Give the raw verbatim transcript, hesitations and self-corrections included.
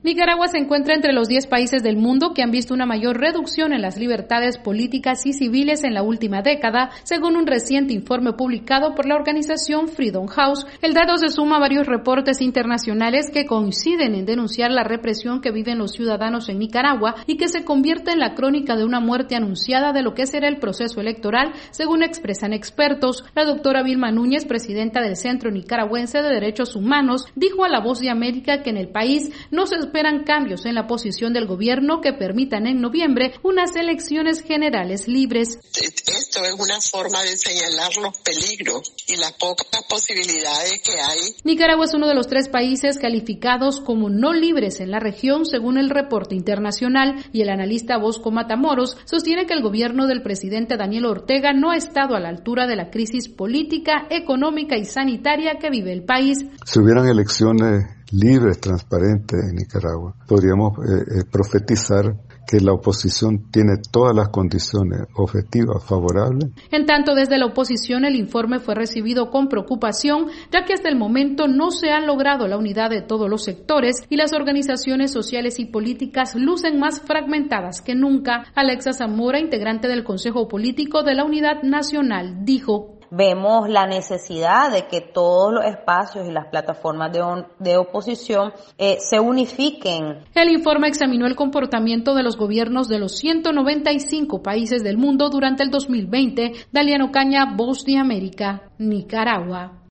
Nicaragua se encuentra entre los diez países del mundo que han visto una mayor reducción en las libertades políticas y civiles en la última década, según un reciente informe publicado por la organización Freedom House. El dato se suma a varios reportes internacionales que coinciden en denunciar la represión que viven los ciudadanos en Nicaragua y que se convierte en la crónica de una muerte anunciada de lo que será el proceso electoral, según expresan expertos. La doctora Vilma Núñez, presidenta del Centro Nicaragüense de Derechos Humanos, dijo a La Voz de América que en el país no se esperan cambios en la posición del gobierno que permitan en noviembre unas elecciones generales libres. Esto es una forma de señalar los peligros y las pocas posibilidades que hay. Nicaragua es uno de los tres países calificados como no libres en la región, según el reporte internacional, y el analista Bosco Matamoros sostiene que el gobierno del presidente Daniel Ortega no ha estado a la altura de la crisis política, económica y sanitaria que vive el país. Si hubieran elecciones libres, transparentes en Nicaragua, podríamos eh, eh, profetizar que la oposición tiene todas las condiciones objetivas favorables. En tanto, desde la oposición el informe fue recibido con preocupación, ya que hasta el momento no se ha logrado la unidad de todos los sectores y las organizaciones sociales y políticas lucen más fragmentadas que nunca. Alexa Zamora, integrante del Consejo Político de la Unidad Nacional, dijo: vemos la necesidad de que todos los espacios y las plataformas de, on, de oposición eh, se unifiquen. El informe examinó el comportamiento de los gobiernos de los ciento noventa y cinco países del mundo durante el dos mil veinte. Daliano Caña, Voz de América, Nicaragua.